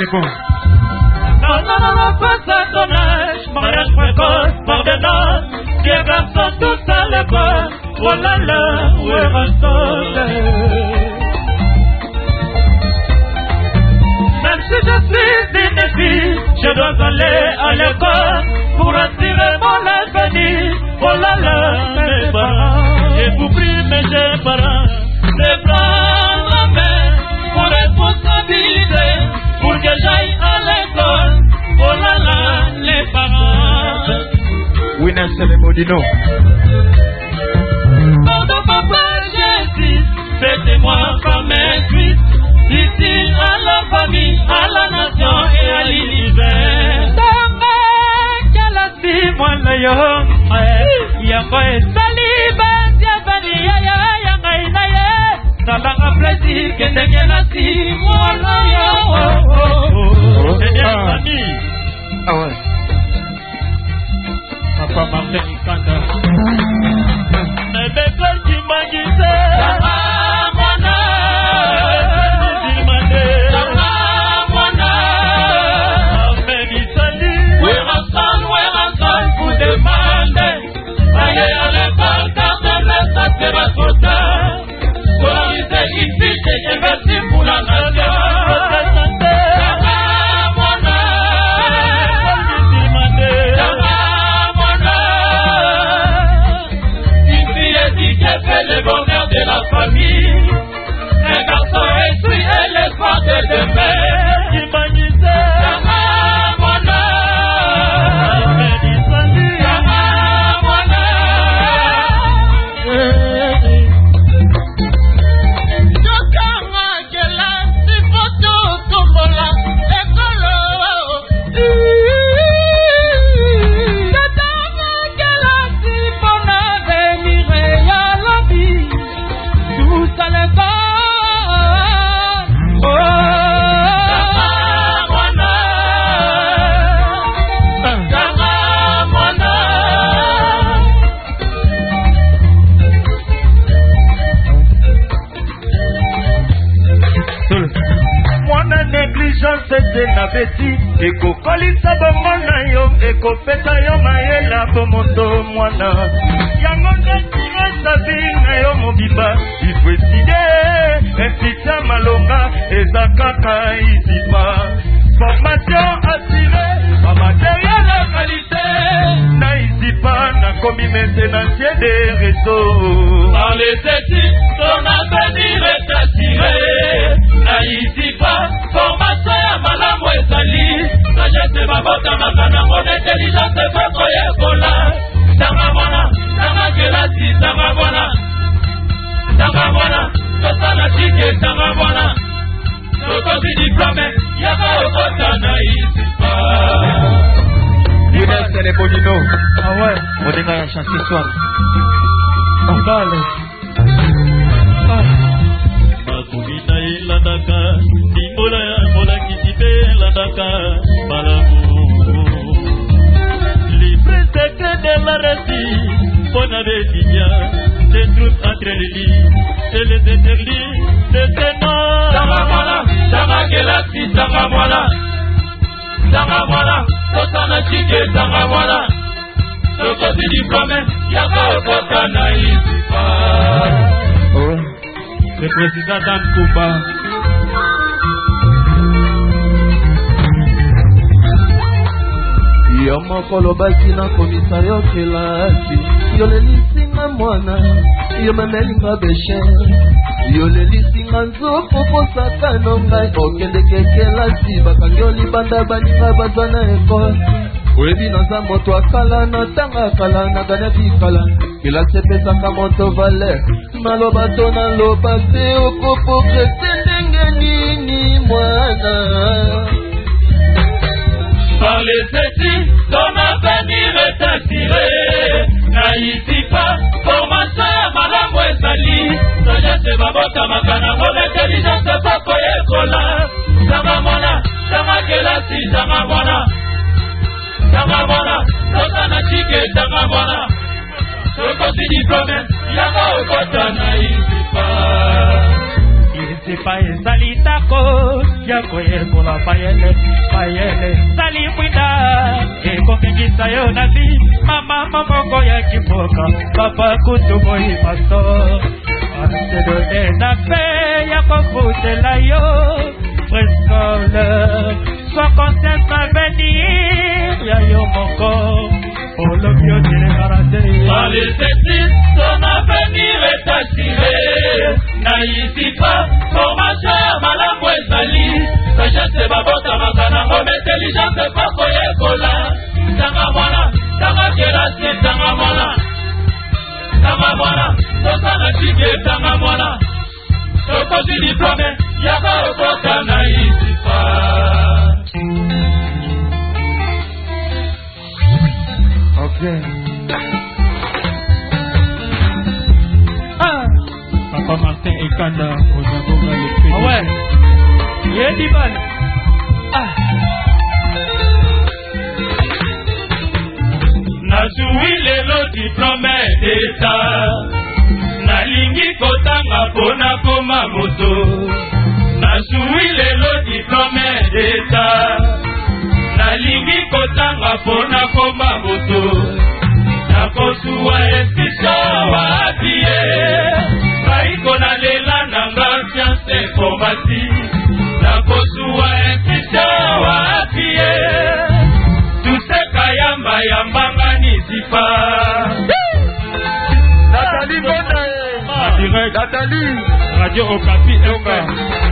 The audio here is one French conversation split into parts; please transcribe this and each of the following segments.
c'est bon. Non, pas ça ton âge, mariage précoce, pardonnant, vieux garçon tout à l'école, oh là là, où est Rasol? Même si je suis une fille, je dois aller à l'école pour assurer mon avenir, oh là là, mes parents, j'ai compris mes chers parents, les prendre en main pour responsabiliser, pour que j'aille à l'école. Oh là là, les parents. Winner Célémodino. Pardon papa, j'insiste, faites-moi comme un Suisse, utile à la famille, à la nation et à l'univers. Dame, quelle aspire, moi le yon, y'a saliba, diabani, ya, ça va plaisir que t'es qu'elle a si, moi le yon, c'est bien famille. Ah ouais. Papa Martin Kanda. Mais bébé qui m'a guidé. Sama Mwana. Sama Mwana. Ahmed Isali. Where I'm son, vous demandez. Allez à l'école, car de l'Est, ça sera trop tard. Scolariser ici, j'ai investi pour la nation. Le bonheur de la famille, un garçon instruit et l'espoir de demain. Humanisé, Sama Mwana. Sama Mwana. Jokama Kela, si photo Tombola, Ekolo. Jokama Kela, si bona venir. C'était na beti ekokolisa bomona yo ekopesa yo mayela bomoto mwana yango ndetire sabina yo mobimba ifweside efita malonga eza kaka isipa formation assurée pa matériel de qualité na isipa na komi maintenancier des réseaux par les études ton avenir est assuré na isipa formation ya malamu ezali sagesse babota makana mon intelligence efako yekola tanga mwana tanga kelasi tanga mwana tosala tike tanga mwana tokosi diplome yaka okota na isipa. Winner Célémodino. Ah ouais, on est dans la chance ce soir. Mbale. Makubina ilandaka, dimbola ya mola kitipe ilandaka, malamu. Libre secret de la récit, on avait signé des trucs entre les lits et les interdits de ces noms. Sama Kelasi, Sama Mwana, Tosana Chike, Sama Mwana, Tokosi diplôme, Yaka Okota na isipa. Le président Dan Kumba. Yo mokolo baki na komisa yo kelasi yo lelisinga mwana yo memelinga beshe yo lelisinga nzopo posakano ngai okendeke kelasi bakangi yo libanda baninga bazwa na ekole oyebi naza moto akala na tanga kala na ganaki kala kelasi epesaka moto valer maloba to naloba te okopokrete ndenge nini mwana. Par les études, ton avenir est assuré. N'haïs pas, formation ya malamu ezali. Sagesse babota makana, mon intelligence efako yekola. Tanga mwana, tanga kelasi, tanga mwana, tosana chike, tanga mwana. Tokosi diplôme, yaka okota na isipa. Isipa ezali tako. ya koyekola mayele sali mwinda ekokingisa yo na vi mama moko ya kiboka papa kutumoi pastor asedone na pe ya kokutela yo prescole sois consciente d'avenir ya yo moko olobio télégarate ton avenir est assuré naïsi pas formation ya malamu ezali sagesse babota makanango intelligence pako yekola tanga mwana tanga kelasi tanga mwana tosana tike tanga mwana tokosi diplome yaka okota naïsi pas. Okay. Papa Martin Ekanda Ozaboga le PDG. Ah ouais. Yedibal. Nazui lelo diplôme d'état. Nalingi kotanga pona koma moto. Nazui lelo diplôme d'état. Nalingi kotanga pona koma moto. Nakosuwa inscription wapie. Baikona lela nanga science informatique. Nakosuwa inscription wapie. Tuse kayamba yambanga nizipa. Nathalie Bonne. Nathalie. Radio Okapi FM.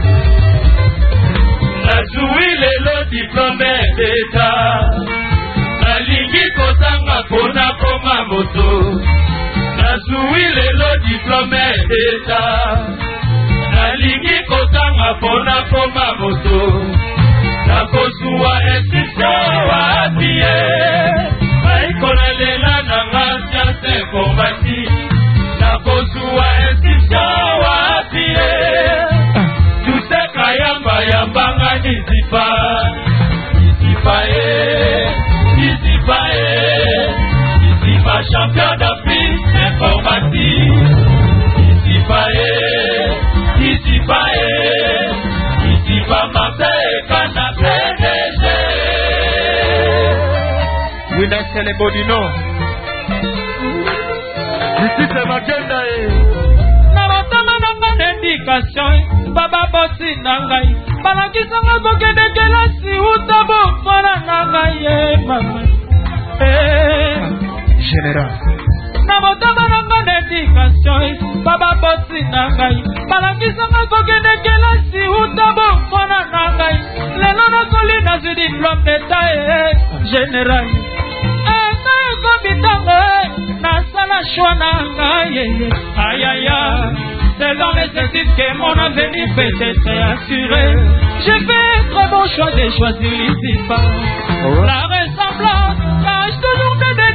Nazui lelo diplôme d'état. Nalingi kotanga pona koma moto. Nazui lelo diplôme d'état. Nalingi kotanga pona koma moto. Nakosuwa inscription wapie. Baikona lela nanga science informatique. Nakosuwa inscription wapie. Tuse kayamba yambanga nizipa. Nizipa champion d'Afrique informatique. Nizipa Marseille Kana PDG. Winner Celebodino. Ici c'est Magenda. Na batama nanga d'éducation baba bosi nangai balakisanga kokende kelasi utabo mwana nangai ye mama Général. na batama nanga d'éducation baba bosi nangai balakisanga kokende kelasi utabo mwana nangai lelo nasoli nazwi diplôme d'état général nasala choix nangai ayaya. C'est dans les études que mon avenir peut être assuré. J'ai fait un très bon choix de choisir ici pas. La ressemblance cache toujours des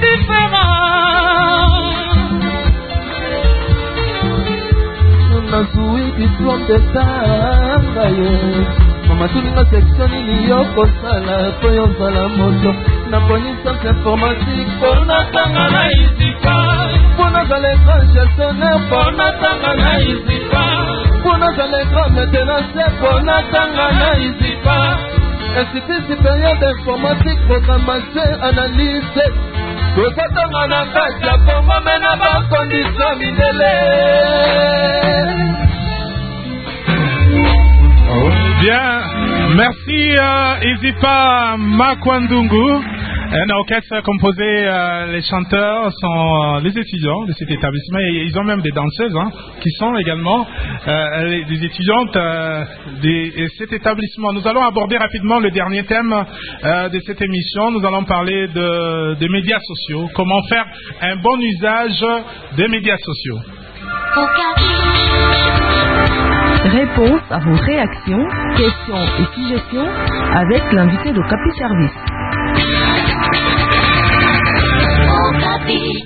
différents. Nazui diplôme d'état. Mama tuninga section nini yo kosala po yo zala moto. Na connaissance informatique pona tanga na isipa. Pona zala écran gestionnaire pona tanga na isipa. Pona zala écran maintenance pona tanga na isipa. Institut supérieur d'informatique programmation analyse. Tokotanga na kati ya bongo mena ba condition mindele. Bien, merci Izipa Makwandungu. Un orchestre composé, les chanteurs sont les étudiants de cet établissement et ils ont même des danseuses qui sont également des étudiantes de cet établissement. Nous allons aborder rapidement le dernier thème de cette émission. Nous allons parler des médias sociaux. Comment faire un bon usage des médias sociaux. Réponse à vos réactions, questions et suggestions avec l'invité de Capi Service.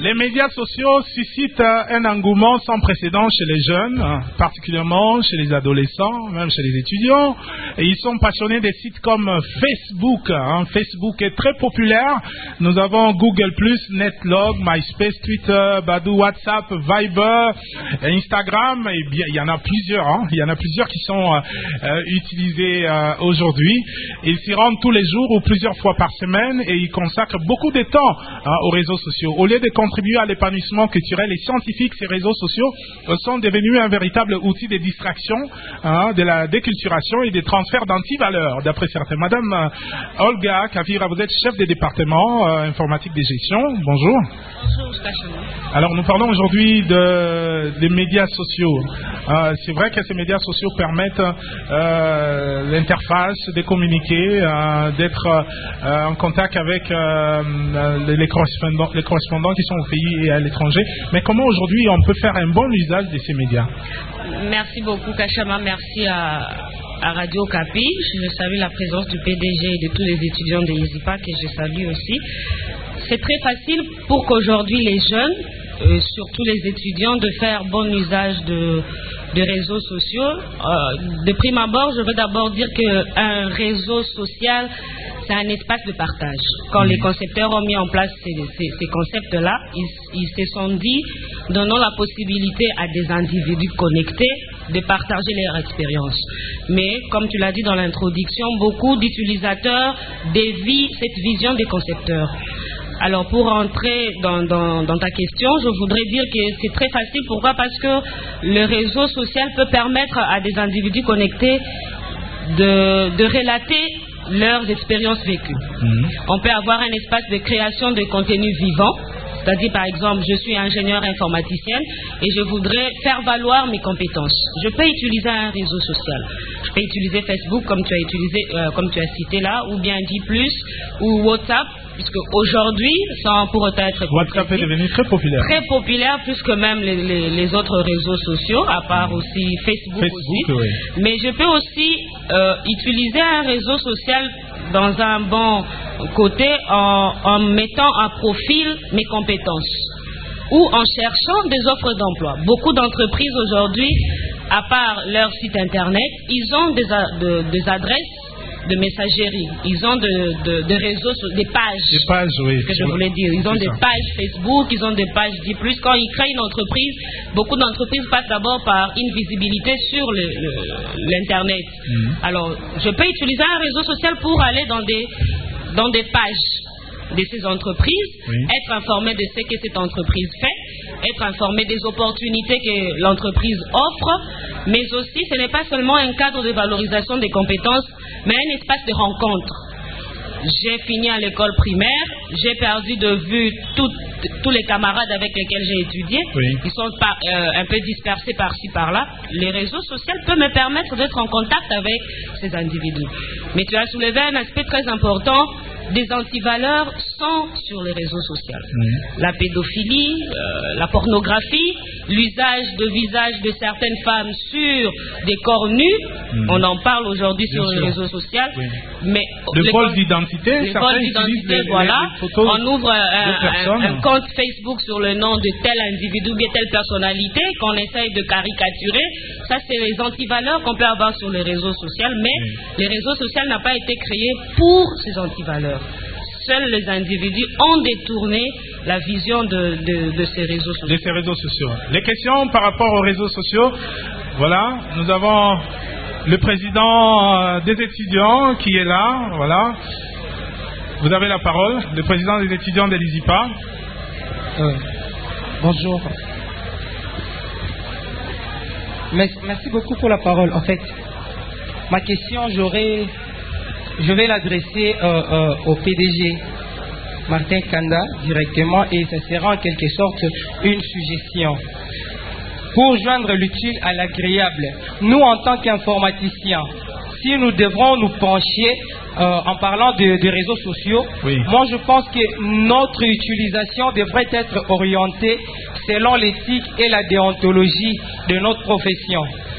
Les médias sociaux suscitent un engouement sans précédent chez les jeunes, particulièrement chez les adolescents, même chez les étudiants. Et ils sont passionnés des sites comme Facebook. Facebook est très populaire. Nous avons Google+, Netlog, MySpace, Twitter, Badoo, WhatsApp, Viber, Instagram. Et bien, il y en a plusieurs. Il y en a plusieurs qui sont utilisés aujourd'hui. Ils s'y rendent tous les jours ou plusieurs fois par semaine et ils consacrent beaucoup de temps aux réseaux sociaux. Au lieu de contribuer à l'épanouissement culturel et scientifique, ces réseaux sociaux sont devenus un véritable outil de distraction, de la déculturation et des transferts d'antivaleurs, d'après certains. Madame Olga Kavira, vous êtes chef de département informatique de gestion. Bonjour. Bonjour, alors nous parlons aujourd'hui des médias sociaux. C'est vrai que ces médias sociaux permettent l'interface, de communiquer, d'être en contact avec les correspondants qui sont au pays et à l'étranger. Mais comment aujourd'hui on peut faire un bon usage de ces médias? Merci beaucoup Kachama, merci à Radio Kapi. Je salue la présence du PDG et de tous les étudiants de l'ISIPA que je salue aussi. C'est très facile pour qu'aujourd'hui les jeunes, surtout les étudiants, de faire bon usage de réseaux sociaux. De prime abord, je veux d'abord dire qu'un réseau social, c'est un espace de partage. Quand les concepteurs ont mis en place ces concepts-là, ils se sont dit, donnons la possibilité à des individus connectés de partager leur expérience. Mais, comme tu l'as dit dans l'introduction, beaucoup d'utilisateurs dévient cette vision des concepteurs. Alors, pour entrer dans ta question, je voudrais dire que c'est très facile. Pourquoi? Parce que le réseau social peut permettre à des individus connectés de relater leurs expériences vécues. On peut avoir un espace de création de contenu vivant. C'est-à-dire, par exemple, je suis ingénieure informaticienne et je voudrais faire valoir mes compétences. Je peux utiliser un réseau social. Je peux utiliser Facebook, comme tu as cité là, ou bien D+, ou WhatsApp, puisque aujourd'hui, sans pour autant être... WhatsApp est devenu très populaire. Très populaire, plus que même les autres réseaux sociaux, à part aussi Facebook aussi. Oui. Mais je peux aussi utiliser un réseau social dans un bon côté en mettant à profil mes compétences ou en cherchant des offres d'emploi. Beaucoup d'entreprises aujourd'hui, à part leur site internet, ils ont des adresses de messagerie, ils ont des réseaux, des pages. Des pages, oui. Ce que je voulais dire. Ils ont des pages Facebook, ils ont des pages D+. Quand ils créent une entreprise, beaucoup d'entreprises passent d'abord par une visibilité sur l'internet. Alors, je peux utiliser un réseau social pour aller dans des pages de ces entreprises, être informé de ce que cette entreprise fait, être informé des opportunités que l'entreprise offre, mais aussi ce n'est pas seulement un cadre de valorisation des compétences, mais un espace de rencontre. J'ai fini à l'école primaire, j'ai perdu de vue tous les camarades avec lesquels j'ai étudié. Ils sont un peu dispersés par-ci, par-là. Les réseaux sociaux peuvent me permettre d'être en contact avec ces individus. Mais tu as soulevé un aspect très important. Des antivaleurs sont sur les réseaux sociaux. La pédophilie, la pornographie, l'usage de visages de certaines femmes sur des corps nus, on en parle aujourd'hui sur les réseaux sociaux. Mais le vol d'identité, voilà. On ouvre un compte Facebook sur le nom de tel individu ou de telle personnalité qu'on essaye de caricaturer. Ça, c'est les antivaleurs qu'on peut avoir sur les réseaux sociaux, mais les réseaux sociaux n'ont pas été créés pour ces antivaleurs. Seuls les individus ont détourné la vision de ces réseaux sociaux. De ces réseaux sociaux. Les questions par rapport aux réseaux sociaux, voilà, nous avons le président des étudiants qui est là, voilà. Vous avez la parole, le président des étudiants de l'ISIPA. Bonjour. Merci beaucoup pour la parole. En fait, ma question, je vais l'adresser au PDG Martin Kanda directement, et ça sera en quelque sorte une suggestion. Pour joindre l'utile à l'agréable, nous en tant qu'informaticiens, si nous devrons nous pencher en parlant de réseaux sociaux, moi je pense que notre utilisation devrait être orientée selon l'éthique et la déontologie de notre profession.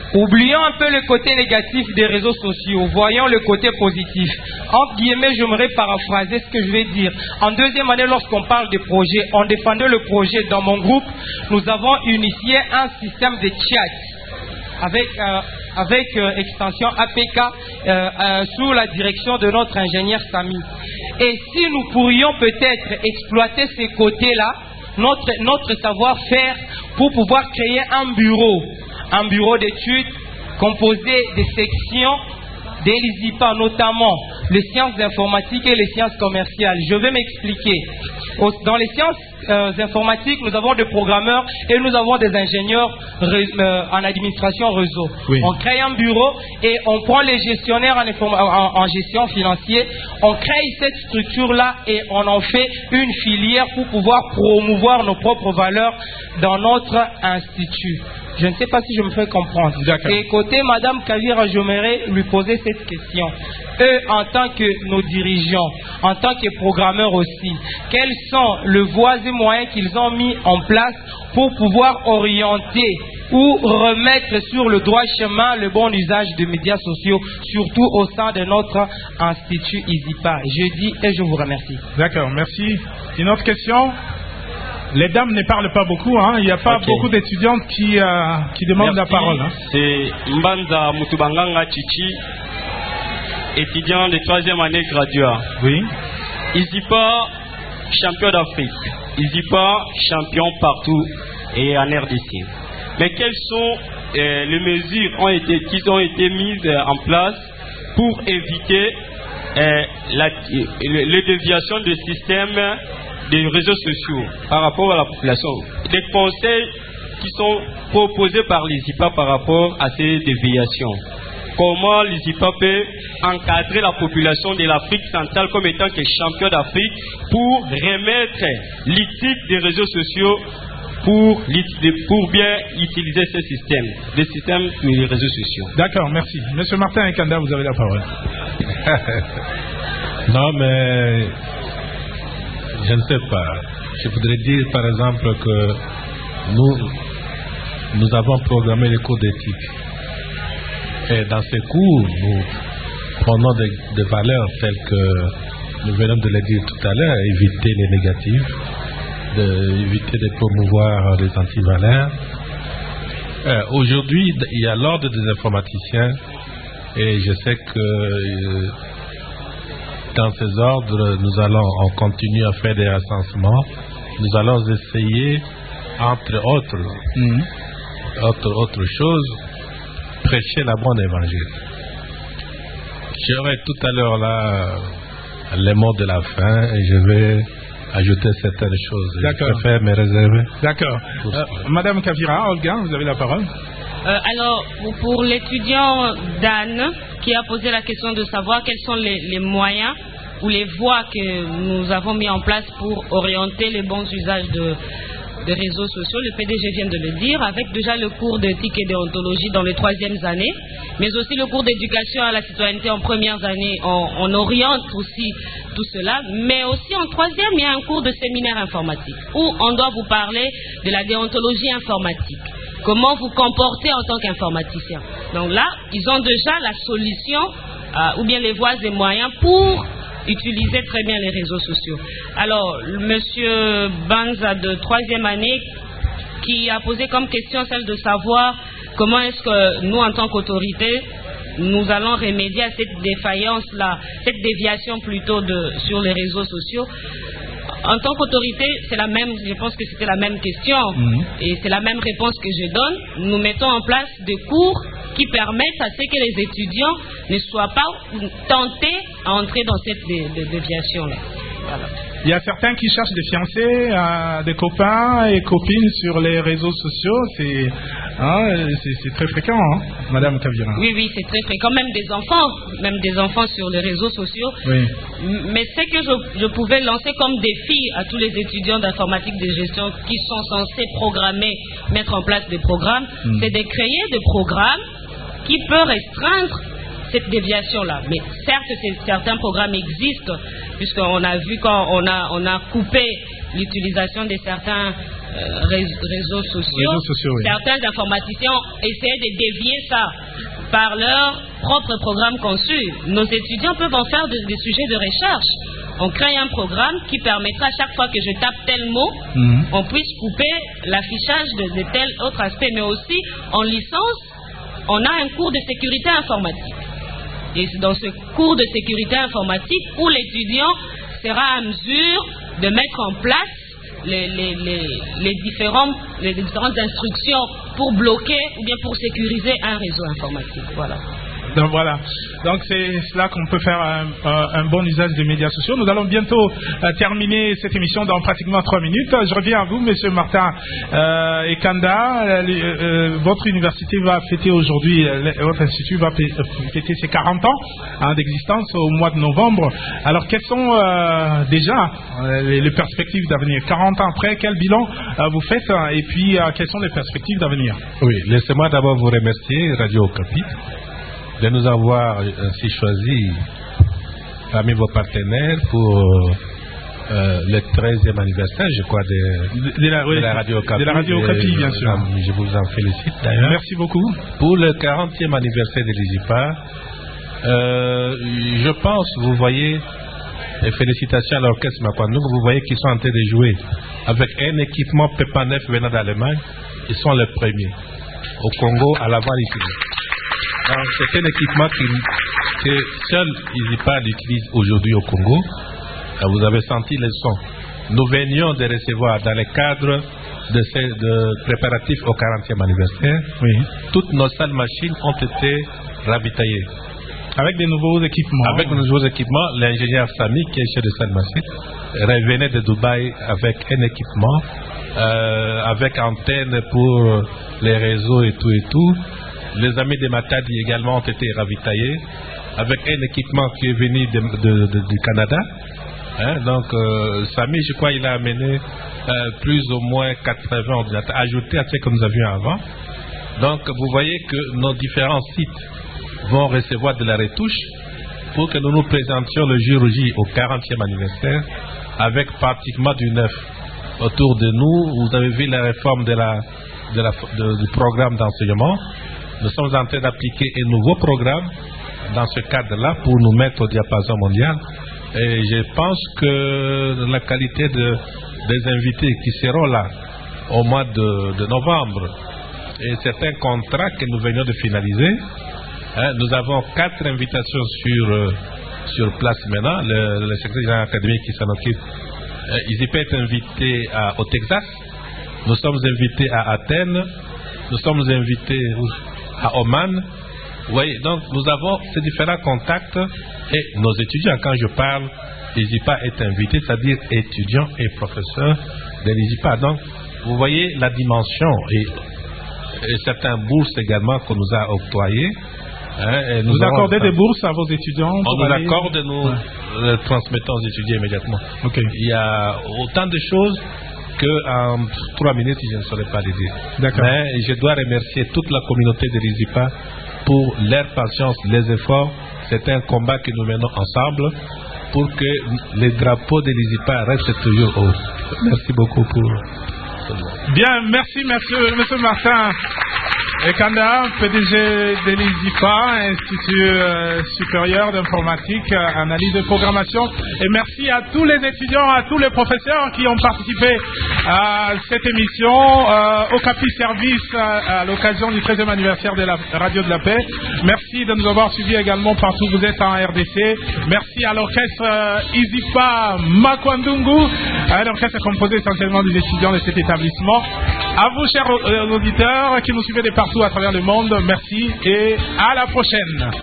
Oublions un peu le côté négatif des réseaux sociaux, voyons le côté positif. Entre guillemets, j'aimerais paraphraser ce que je vais dire. En deuxième année, lorsqu'on parle de projet, on défendait le projet. Dans mon groupe, nous avons initié un système de chat avec extension APK sous la direction de notre ingénieur Samy. Et si nous pourrions peut-être exploiter ces côtés-là, notre savoir-faire pour pouvoir créer un bureau d'études composé de sections des LISIPA, notamment les sciences informatiques et les sciences commerciales. Je vais m'expliquer. Dans les sciences informatiques, nous avons des programmeurs et nous avons des ingénieurs en administration réseau. Oui. On crée un bureau et on prend les gestionnaires en gestion financière. On crée cette structure-là et on en fait une filière pour pouvoir promouvoir nos propres valeurs dans notre institut. Je ne sais pas si je me fais comprendre. Et côté Madame Kavira, j'aimerais lui poser cette question. Eux, en tant que nos dirigeants, en tant que programmeurs aussi, quels sont les voies et moyens qu'ils ont mis en place pour pouvoir orienter ou remettre sur le droit chemin le bon usage des médias sociaux, surtout au sein de notre institut ISIPA. Je dis et je vous remercie. D'accord, merci. Une autre question? Les dames ne parlent pas beaucoup, hein. Il n'y a pas beaucoup d'étudiantes qui demandent la parole. Hein. C'est Mbanza Mutubanganga Chichi, étudiant de 3e année graduat. Oui. ISIPA, champion d'Afrique. ISIPA, champion partout et en RDC. Mais quelles sont les mesures qui ont été mises en place pour éviter les déviations du système des réseaux sociaux par rapport à la population? Des conseils qui sont proposés par l'ISIPA par rapport à ces déviations. Comment l'ISIPA peut encadrer la population de l'Afrique centrale comme étant que champion d'Afrique pour remettre l'éthique des réseaux sociaux pour bien utiliser ces systèmes, des systèmes des réseaux sociaux. D'accord, merci. Monsieur Martin Ekanda, vous avez la parole. Non, mais je ne sais pas. Je voudrais dire par exemple que nous avons programmé les cours d'éthique. Et dans ces cours, nous prenons des valeurs telles que nous venons de le dire tout à l'heure, éviter les négatifs, éviter de promouvoir les antivaleurs. Aujourd'hui, il y a l'ordre des informaticiens et je sais que dans ces ordres, on continue à faire des recensements. Nous allons essayer, entre autres choses, prêcher la bonne évangile. J'aurai tout à l'heure là les mots de la fin et je vais ajouter certaines choses. D'accord. Je préfère me réserver. D'accord. Madame Kavira, Olga, vous avez la parole. Alors, pour l'étudiant Dan, qui a posé la question de savoir quels sont les moyens ou les voies que nous avons mis en place pour orienter les bons usages de réseaux sociaux, le PDG vient de le dire, avec déjà le cours d'éthique et déontologie dans les 3e années, mais aussi le cours d'éducation à la citoyenneté en premières années, on oriente aussi tout cela, mais aussi en 3e, il y a un cours de séminaire informatique, où on doit vous parler de la déontologie informatique. Comment vous comporter en tant qu'informaticien. Donc là, ils ont déjà la solution, ou bien les voies et moyens pour utiliser très bien les réseaux sociaux. Alors, monsieur Banza de 3e année, qui a posé comme question celle de savoir comment est-ce que nous, en tant qu'autorité, nous allons remédier à cette défaillance-là, cette déviation plutôt sur les réseaux sociaux. En tant qu'autorité, c'est la même, je pense que c'était la même question, et c'est la même réponse que je donne. Nous mettons en place des cours qui permettent à ce que les étudiants ne soient pas tentés à entrer dans cette déviation-là. Voilà. Il y a certains qui cherchent des fiancés, des copains et copines sur les réseaux sociaux. C'est très fréquent, hein, Madame Kavira. Oui, c'est très fréquent. Même des enfants sur les réseaux sociaux. Oui. Mais ce que je pouvais lancer comme défi à tous les étudiants d'informatique de gestion qui sont censés programmer, mettre en place des programmes, c'est de créer des programmes qui peuvent restreindre cette déviation-là. Mais certes, certains programmes existent, puisqu'on a vu quand on a coupé l'utilisation de certains réseaux sociaux, oui. Certains informaticiens essaient de dévier ça par leur propre programme conçu. Nos étudiants peuvent en faire des sujets de recherche. On crée un programme qui permettra à chaque fois que je tape tel mot, on puisse couper l'affichage de tel autre aspect. Mais aussi, en licence, on a un cours de sécurité informatique. Et c'est dans ce cours de sécurité informatique où l'étudiant sera à mesure de mettre en place les différentes instructions pour bloquer ou bien pour sécuriser un réseau informatique. Voilà. Donc voilà, donc c'est là qu'on peut faire un bon usage des médias sociaux. Nous allons bientôt terminer cette émission dans pratiquement 3 minutes. Je reviens à vous, Monsieur Martin Ekanda. Votre université va fêter aujourd'hui, votre institut va fêter ses 40 ans d'existence au mois de novembre. Alors quelles sont déjà les perspectives d'avenir? 40 ans après, quel bilan vous faites et puis quelles sont les perspectives d'avenir? Oui, laissez-moi d'abord vous remercier, Radio Okapi, de nous avoir ainsi choisi parmi vos partenaires pour le 13e anniversaire, je crois, de la Radio Okapi. De la Radio Okapi, bien sûr. Je vous en félicite d'ailleurs. Merci beaucoup. Pour le 40e anniversaire de l'ISIPA, je pense, vous voyez, et félicitations à l'orchestre Makwandung, vous voyez qu'ils sont en train de jouer avec un équipement PEPA 9 venant d'Allemagne. Ils sont les premiers au Congo à l'avoir ici. C'est un équipement que seul ISIPA utilise aujourd'hui au Congo. Vous avez senti le son. Nous venions de recevoir dans le cadre de préparatifs au 40e anniversaire, toutes nos salles machines ont été ravitaillées. Avec des nouveaux équipements. Avec de nouveaux équipements, l'ingénieur Sami, qui est chef de salle machine, revenait de Dubaï avec un équipement, avec antenne pour les réseaux et tout. Les amis de Matadi également ont été ravitaillés avec un équipement qui est venu du Canada. Donc, Sami, je crois, il a amené plus ou moins 80 ordinateurs ajoutés à ce que nous avions avant. Donc, vous voyez que nos différents sites vont recevoir de la retouche pour que nous nous présentions le jour J au 40e anniversaire avec pratiquement du neuf autour de nous. Vous avez vu la réforme du programme d'enseignement. Nous sommes en train d'appliquer un nouveau programme dans ce cadre-là pour nous mettre au diapason mondial. Et je pense que la qualité des invités qui seront là au mois de novembre et certains contrats que nous venons de finaliser, nous avons 4 invitations sur place maintenant. Le secrétaire général académique qui s'en occupe, ISIPA est invité au Texas. Nous sommes invités à Athènes. Nous sommes invités à Oman. Vous voyez, donc nous avons ces différents contacts et nos étudiants, quand je parle, l'ISIPA est invité, c'est-à-dire étudiants et professeurs de l'ISIPA. Donc, vous voyez la dimension et certains bourses également qu'on nous a octroyées. Vous accordez des bourses à vos étudiants? On nous accorde, nous les transmettons aux étudiants immédiatement. Okay. Il y a autant de choses qu'en 3 minutes, je ne saurais pas les dire. Mais je dois remercier toute la communauté de l'ISIPA pour leur patience, les efforts. C'est un combat que nous menons ensemble pour que les drapeaux de l'ISIPA restent toujours hauts. Merci beaucoup pour cela. Bien, merci monsieur Martin Ekanda, PDG de l'ISIPA, Institut supérieur d'informatique, analyse de programmation. Et merci à tous les étudiants, à tous les professeurs qui ont participé à cette émission Okapi Service à l'occasion du 13e anniversaire de la Radio de la Paix. Merci de nous avoir suivis également partout où vous êtes en RDC. Merci à l'orchestre ISIPA Makwandungu, un orchestre composé essentiellement des étudiants de cet établissement. À vous, chers auditeurs, qui nous suivez de partout à travers le monde, merci et à la prochaine.